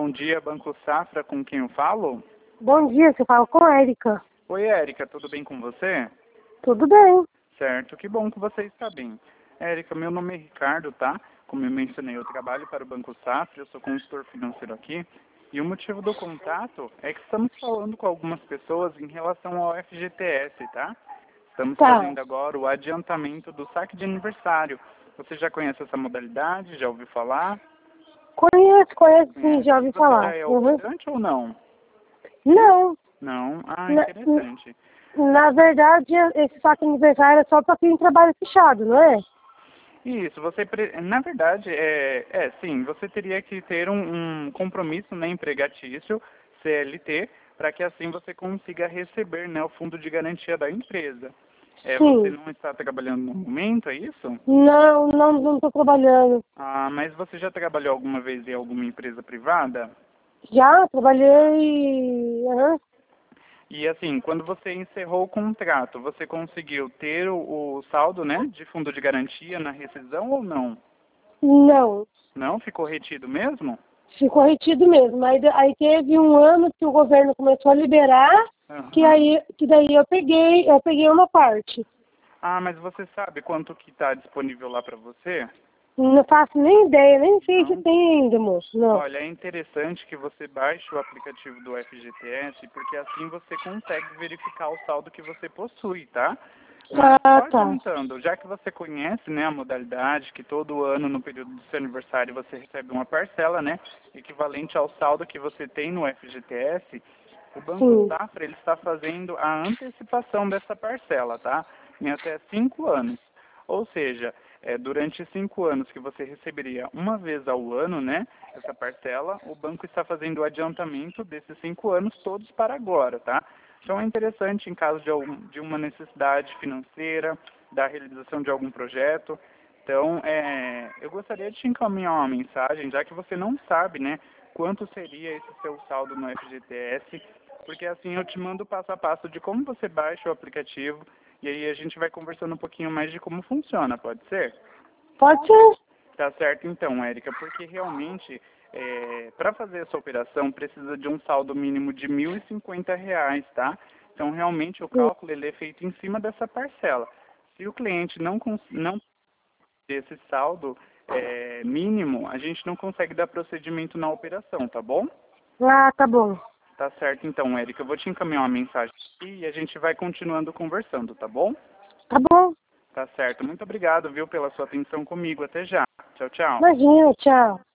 Bom dia, Banco Safra, com quem eu falo? Bom dia, você fala com a Érica. Oi, Érica, tudo bem com você? Tudo bem. Certo, que bom que você está bem. Érica, meu nome é Ricardo, tá? Como eu mencionei, eu trabalho para o Banco Safra, eu sou consultor financeiro aqui. E o motivo do contato é que estamos falando com algumas pessoas em relação ao FGTS, tá? Estamos fazendo agora o adiantamento do saque de aniversário. Você já conhece essa modalidade? Já ouviu falar? Conheço sim, já ouvi Você falar. já é operante ou não? Não, Não? Ah, na, interessante. na verdade, esse saque aniversário é só para quem trabalha fechado, não é? Isso, na verdade, sim, você teria que ter um compromisso, né, empregatício, CLT, para que assim você consiga receber, né, o fundo de garantia da empresa. Você Sim. não está trabalhando no momento, é isso? Não estou trabalhando. Ah, mas você já trabalhou alguma vez em alguma empresa privada? Já trabalhei. E assim, quando você encerrou o contrato, você conseguiu ter o saldo, né, de fundo de garantia na rescisão ou não? Não, Não? Ficou retido mesmo? ficou retido mesmo. Aí teve um ano que o governo começou a liberar, Aham. que daí eu peguei uma parte. Ah, mas você sabe quanto que está disponível lá para você? Não faço nem ideia, nem sei se Não? tem ainda, moço. Não. Olha, é interessante que você baixe o aplicativo do FGTS, porque assim você consegue verificar o saldo que você possui, tá? Mas Ah, só tá. adiantando, já que você conhece, né, a modalidade, que todo ano no período do seu aniversário você recebe uma parcela, né, equivalente ao saldo que você tem no FGTS, o Banco Sim. Safra ele está fazendo a antecipação dessa parcela, tá? Em até 5 anos. Ou seja, durante 5 anos que você receberia uma vez ao ano, né, essa parcela, o banco está fazendo o adiantamento desses 5 anos todos para agora, tá? Então é interessante em caso de uma necessidade financeira, da realização de algum projeto. Então, eu gostaria de te encaminhar uma mensagem, já que você não sabe, né, quanto seria esse seu saldo no FGTS, porque assim eu te mando o passo a passo de como você baixa o aplicativo e aí a gente vai conversando um pouquinho mais de como funciona, pode ser? Pode ser. Tá certo então, Érica, porque realmente para fazer essa operação precisa de um saldo mínimo de R$ 1.050, tá? Então realmente o cálculo ele é feito em cima dessa parcela. Se o cliente não ter esse saldo mínimo, a gente não consegue dar procedimento na operação, tá bom? Ah, tá bom. Tá certo então, Érica. Eu vou te encaminhar uma mensagem aqui e a gente vai continuando conversando, tá bom? Tá bom. Tá certo. Muito obrigado, viu, pela sua atenção comigo. Até já. Tchau, tchau. Imagina, tchau.